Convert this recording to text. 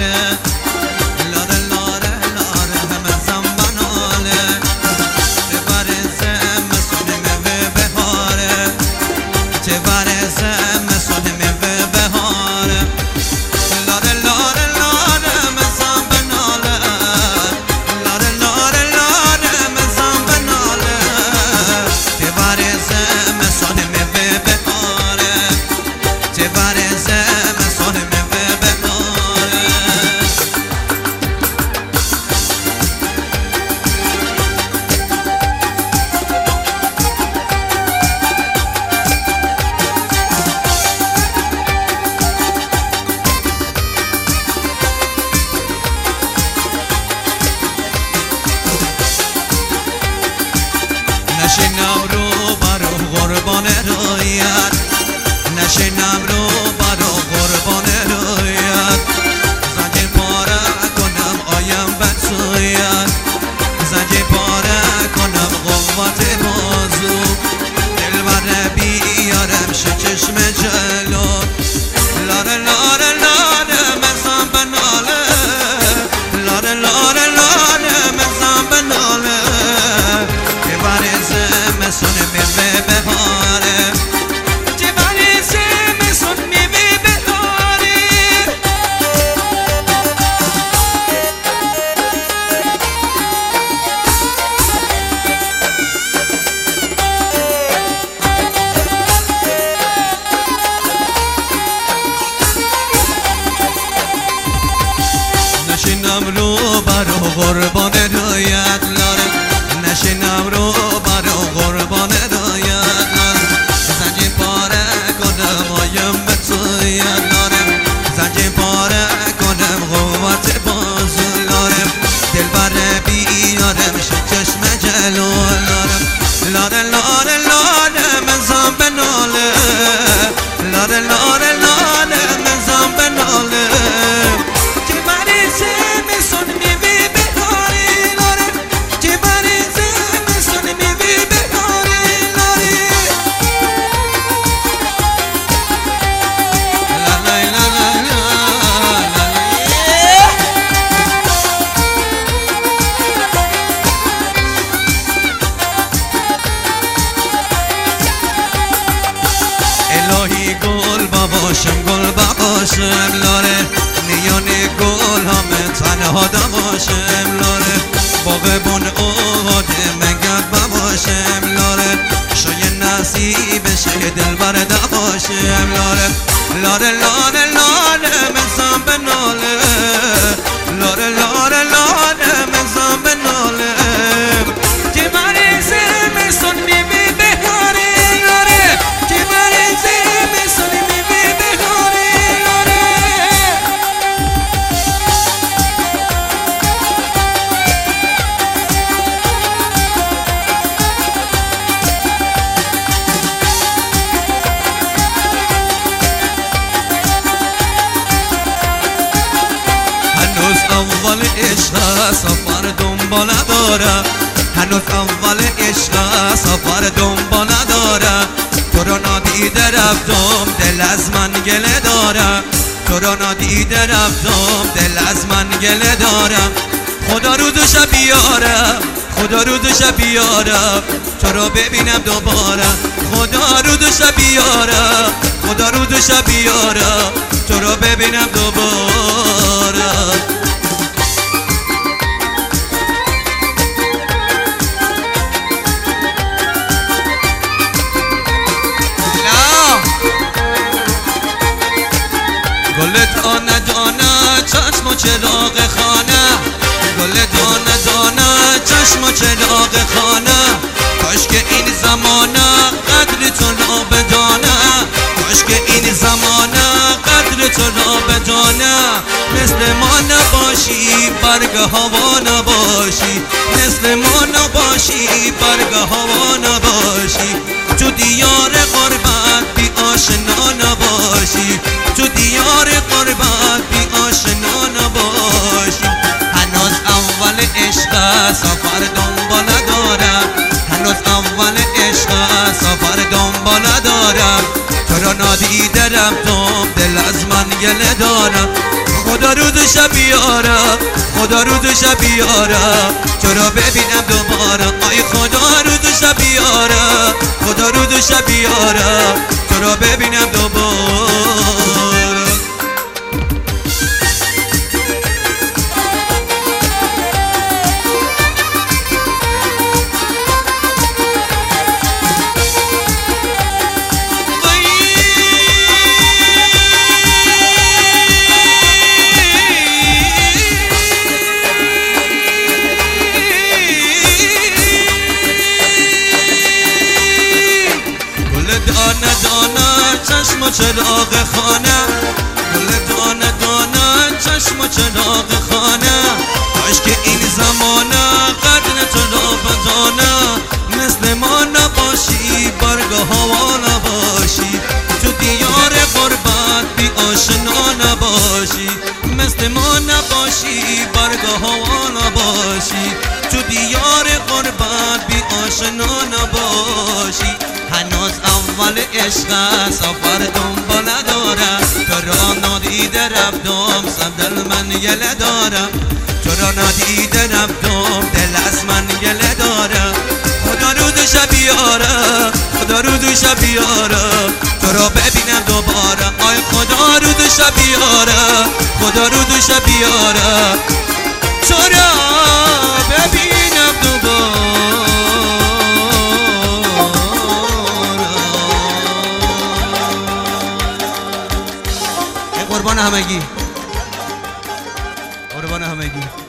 بهاره لاره لاره لاره همه زنبناله چه برزه مسونه میوه بهاره چه برزه مسونه میوه بهاره لاره لاره لاره همه زنبناله لاره لاره لاره همه زنبناله چه برزه مسونه میوه بهاره چه برزه مسونه میوه بهاره نشینم رو برو قربان رویت نشینم رو برو قربان رویت زنجیر پاره کنم آیم به سویت زنجیر پاره کنم قوت بازو دلبر بیارم چشم جلو لاره لاره لاره مزم بناله لاره لاره لاره مزم بناله که برزه مسون میوه بهاره چه برزه مسون میوه بهاره نشینم رو برو قربان رویت لاره نشینم رو برو قربان رویت لاره زنجیر پاره کنم آیم به تویت لاره زنجیر پاره کنم قوت بازو لاره دلبر بیارم چشم جلو لاره لاره لاره لاره مزم بناله لاره لاره لاره مزم بناله چه برزه مسون میوه بهاره لاره چه برزه مسون میوه بهاره لاره لا لا لا لا لا الهی گل باباشم گل باباشم لاره میان گل همه تنها دماشم لاره باغبون اوهاده منگرد باباشم لاره شاید نصیب شه دلبر دباشم لاره لاره لاره لاره مزم بناله لاره لاره لاره مزم بناله چه برزه مسون میوه بهاره لاره چه برزه مسون میوه بهاره لاره هنوز اول عشق سفر دنبال داره هنوز اول عشق سفر دنبال داره تو رو نادیده رفتم دل از من گله داره تو رو نادیده رفتم دل از من گله داره خدا رو دو شب بیارم خدا رو دو شب بیارم تو رو ببینم دوباره خدا رو دو شب بیارم خدا رو دو شب بیارم تو رو ببینم دوباره گل دانه دانه چشم و چراغ خانه گل دانه دانه چشم و چراغ خانه کاش که این زمانه قدر تو را بدانه کاش که این زمانه قدر تو را بدانه مثل ما نباشی برگ هوا نباشی مثل ما نباشی برگ هوا نباشی تو دیار غربت بی آشنا نباشی تو دیار غربت بی آشنا نباشی هنوز اول عشق سفر دنبال دارم هنوز اول عشق سفر دنبال دارم تو را نادیده رفتم دل از من گله دارم خدا روز شب بیارم، خدا روز شب بیارم تو را ببینم دوباره. آی خدا روز شب بیارم، خدا روز شب بیارم تو را ببینم دوباره. دانه دانه چشم و چراغ خانه، گل دانه دانه چشم و چراغ خانه. کاش که این زمانه قدر تو را بدانه، مثل ما نباشی برگاه هوا نباشی، تو دیار غربت بی آشنا نباشی، مثل ما نباشی برگاه هوا نباشی، تو دیار غربت بی آشنا نباشی. هنوز اول عشق سفر دنبال دارم، تو را نادیده رفتم سب دل من گله دارم، تو را نادیده رفتم دل از من گله دارم. خدا روز شب بیارم، خدا روز شب بیارم تو را ببینم دوباره. آی خدا روز شب بیارم، خدا روز شب بیارم تو را ببینم دوباره. قربان همگی، قربان همگی.